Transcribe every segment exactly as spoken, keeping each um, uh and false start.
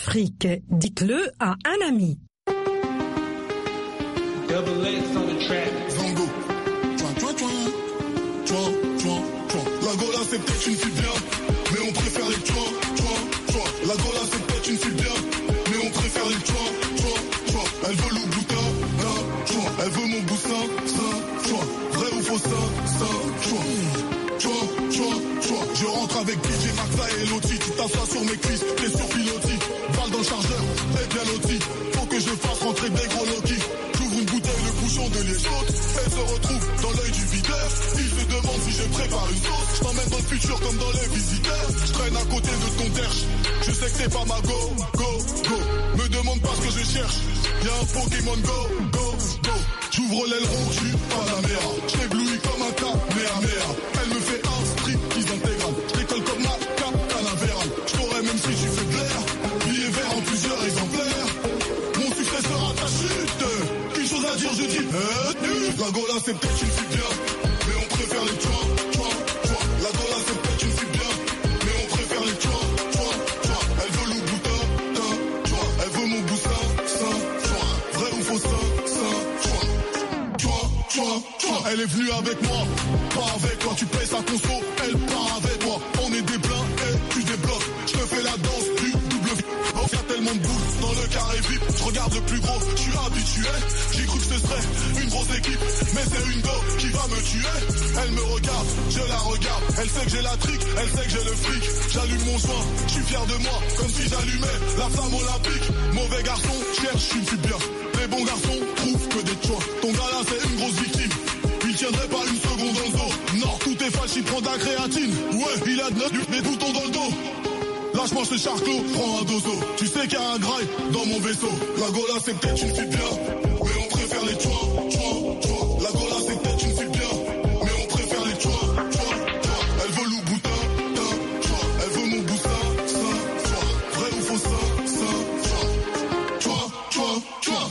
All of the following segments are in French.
Afrique, dites-le à un ami. Double X on the track. Zango. Tchouin, tchouin, tchouin. Tchouin, tchouin, tchouin. La Gola c'est peut-être une fille bien, mais on préfère les tchouin, tchouin, tchouin. La Gola c'est peut-être une fille bien, mais on préfère les tchouin, tchouin, tchouin. Elle veut le boutin, là, tchouin. Elle veut mon boussin, ça, tchouin. Vrai ou faux, ça, ça, tchouin. Tchouin, tchouin, tchouin. Je rentre avec D J Maxa et Loti. Tu t'assois sur mes cuisses, t'es sur pilotis. Balle dans le chargeur, t'es bien loti. Faut que je fasse rentrer des gros Loki. J'ouvre une bouteille, le bouchon de liège saute. Elle se retrouve dans l'œil du videur. Il se demande si je prépare une sauce. Je t'emmène dans le futur comme dans les visiteurs. Je traîne à côté de ton derche. Je sais que t'es pas ma go, go, go. Me demande pas ce que je cherche. Y'a un Pokémon go, go, go. J'ouvre l'aileron, j'suis pas la mère. J't'éblouis comme un Kamehameha. Elle me fait un striptease intégral. J'décolle comme ma Canaveral. J't'aurais même si j'suis fait blaire. Billet vert en plusieurs exemplaires. Mon succès sera ta chute. Une chose à dire, je dis euh, la Gola c'est peut-être une fille bien, mais on préfère les tchouin, tchouin, tchouin. La Gola c'est peut-être une fille bien, mais on préfère les tchouin, tchouin, tchouin. Elle veut le boutin, tin, tchouin. Elle veut mon boussin, ça, tchouin. Vrai ou faux, ça, ça, tchouin. Tchouin, tchouin, tchouin. Elle est venue avec moi, pas avec toi. Tu payes sa conso, elle part avec toi. On est des blincs et tu débloques. Je te fais la danse du double V. Oh, y'a tellement de boules dans le carré V I P. Je regarde le plus gros, je suis habitué. J'ai cru que ce serait une grosse équipe, mais c'est une go qui va me tuer. Elle me regarde, je la regarde. Elle sait que j'ai la trique, elle sait que j'ai le fric. J'allume mon joint, je suis fier de moi, comme si j'allumais la flamme olympique. Mauvais garçon, cherche une fille bien. Les bons garçons trouvent que des choix. Ton gars là c'est une grosse victime. Il tiendrait pas une seconde dans le dos. Non, tout est falche, il prend de la créatine. Ouais, il a de neuf, des boutons dans le dos. Lâche-moi ce charclos, prends un dozo. Tu sais qu'il y a un grail dans mon vaisseau. La Gola c'est peut-être une fille bien, mais on préfère les tchouin, tchouin, tchouin. La Gola c'est peut-être une fille bien, mais on préfère les tchouin, tchouin, tchouin. Elle veut le boutin, tin, tchouin. Elle veut mon boussin, ça, tchouin. Vrai ou faux, ça, ça, tchouin. Tchouin, tchouin, tchouin.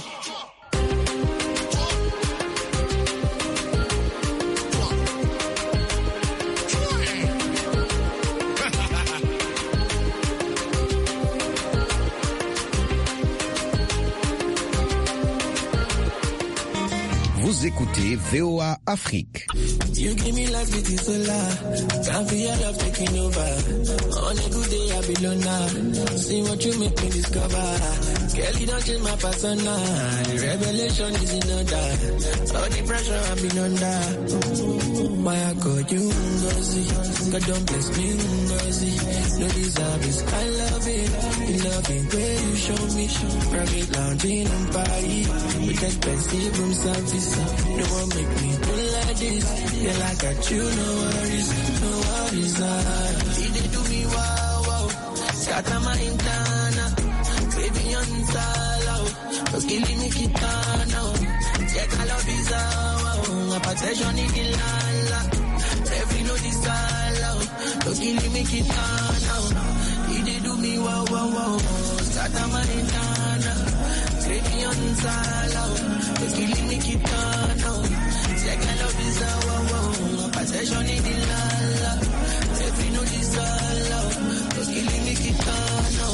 Vous écoutez V O A Afrique. You give me life with the solar. Can't feel your love taking over. On a good day I be loner. See what you make me discover. Girl, you don't change my persona. Revelation is in order. All the pressure I've been under. Why I call you Ngozi? God don't bless me Ngozi. No deserve this. I love it. You love it where you show me. Private lounging in Paris. With expensive room service. No one make me do like this. Yeah, I got you, no worries, no worries. Ah. You did do me wow, wow. Scatter my intana. Baby, on sala. Cause killing me kitana. Check all of these wow. A protection in the lala. Every no this sala. Cause killing me kitana. You did do me wow, wow, wow. Scatter my intana. Baby, on sala. Cause killing me kitana. Check all of these wow. Possession in the lala. Every no this sala. Cause killing me kitana.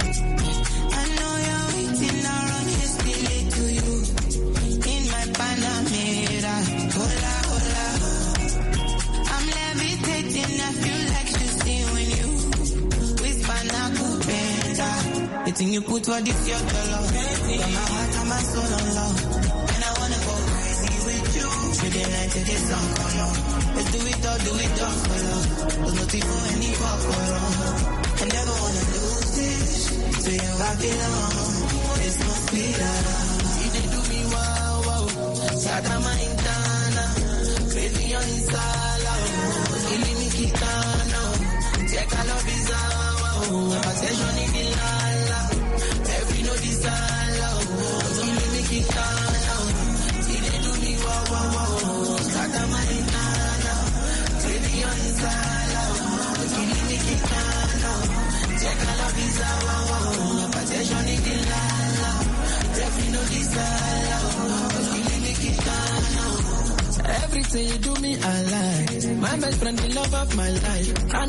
I know you're waiting around here still to you. In my Panamera. Hola, hola. I'm levitating. I feel like shooting when you whisper Nakupeta. The thing you put for this your dollar. Got my heart and my soul on love. And I wanna go crazy with you. Till the night till the sun come up. Let's do it all, do it all for love. There's nothing for any fuck for wrong. I never wanna lose this. To you I belong. This must be love. You did do me wow, wow. Scatter my intana. Crazy on insala. Killing me kitana. Check all of his wow. Possession in the lala. Every no desala. Killing me kitana. You did do me wow, wow, wow. Scatter my intana. Crazy on insala. Killing me kitana. Check all of his wow. Possession in the lala. Every no desala. Killing me kitana. Everything you do me, I like. My best friend, the love of my life.